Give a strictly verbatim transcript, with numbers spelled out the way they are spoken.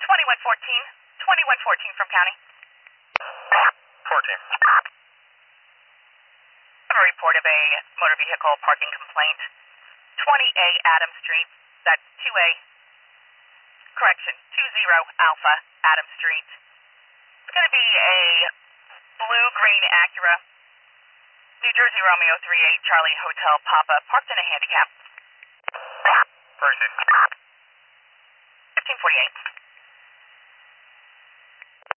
twenty-one fourteen. twenty-one fourteen from county. fourteen. I have a report of a motor vehicle parking complaint. twenty A Adams Street. That's two A. Correction, two zero Alpha Adams Street. It's going to be a blue-green Acura. New Jersey Romeo three eight Charlie Hotel Papa, parked in a handicap. First. fifteen forty-eight.